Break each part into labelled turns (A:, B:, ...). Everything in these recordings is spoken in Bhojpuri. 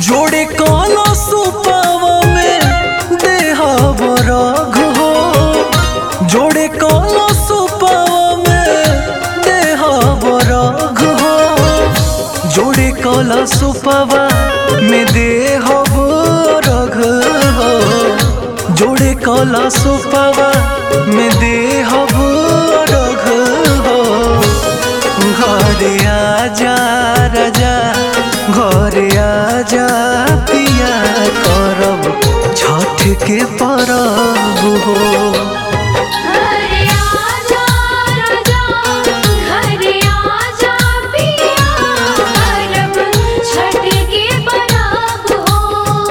A: जोड़े काला सुपावा में देहब राग हो। जोड़े काला सुपावा में देहब राग हो। जोड़े काला सुपावा में देहब राग हो। जोड़े काला सुपावा में देहब राग हो। घरे आजा राजा घरे आजा पिया करब छठ के परब हो।
B: घरे आजा राजा घरे आजा पिया करब छठ के परब हो।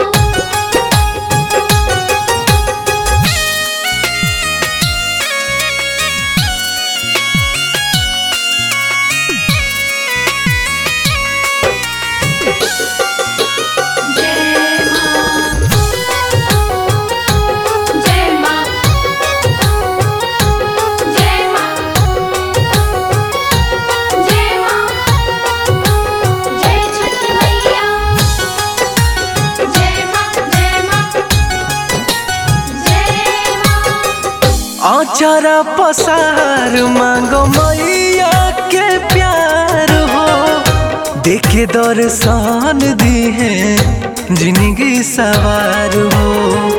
A: आचारा पसार मांगो मैया के प्यार हो। देखे दर्शन दी है जिंदगी सवार हो।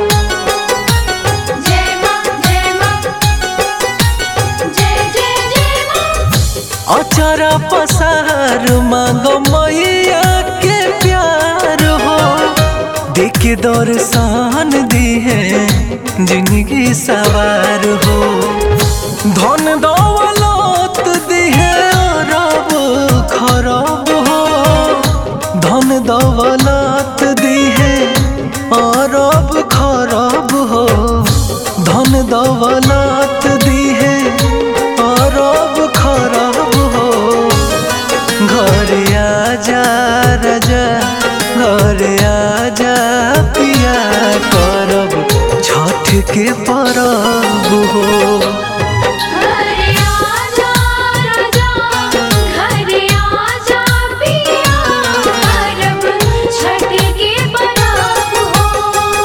A: आचारा पसार मांगो मैया के प्यार हो। देखे दर्शन दी है जिंदगी सवार हो। धन दौलत दी है अरब खरब हो। धन दौलत दी है अरब खरब हो। धन दौलत दी है अरब खरब हो। घरे आजा राजा घरे आजा पिया करब छठ के परब हो।
B: घरे आजा राजा घरे आजा पिया करब छठ के परब हो।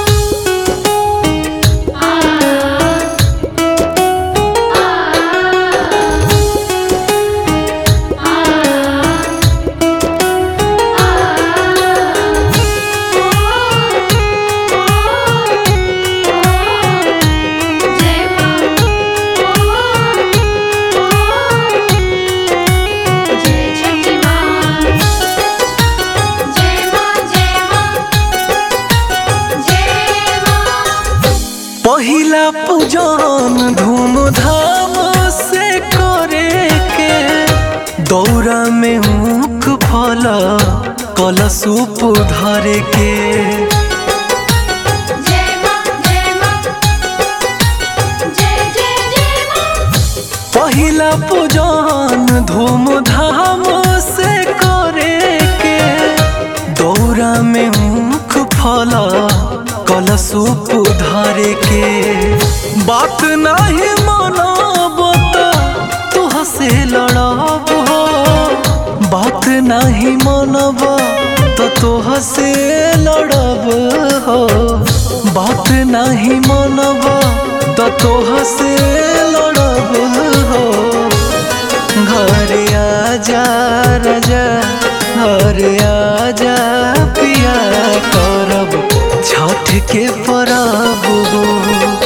A: पहिला पूजन धूमधाम से करे के। दौरा में ऊख फल कलशुप धरे के। पहिला पूजन धूमधाम से करे के। दौरा में ऊख फल कलशुप धरे के। बात नहीं मानब तो तुह से लड़ब हो। बात नहीं मानब तो तुह से लड़ब हो। बात नहीं मानब तो तुह से लड़ब हो। घरे आजा राजा घरे आजा पिया करब छठ के परब हो।